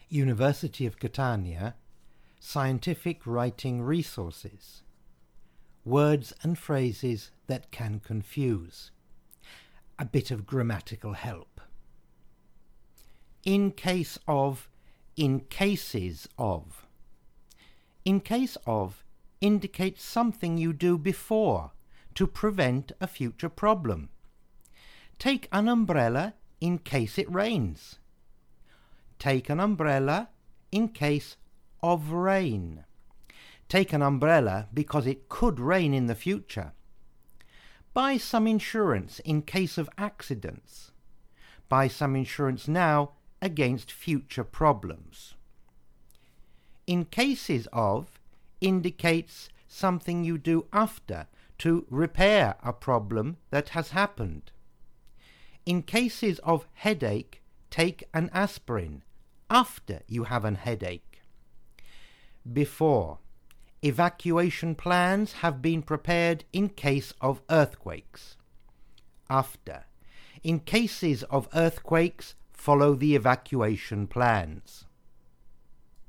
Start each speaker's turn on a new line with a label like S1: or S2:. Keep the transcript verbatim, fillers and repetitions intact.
S1: University of Catania, Scientific Writing Resources. Words and phrases that can confuse. A bit of grammatical help. In case of, in cases of. In case of indicates something you do before to prevent a future problem. Take an umbrella in case it rains. Take an umbrella in case of rain. Take an umbrella because it could rain in the future. Buy some insurance in case of accidents. Buy some insurance now against future problems. In cases of indicates something you do after to repair a problem that has happened. In cases of headache, take an aspirin after you have an headache. Before. Evacuation plans have been prepared in case of earthquakes. After. In cases of earthquakes, follow the evacuation plans.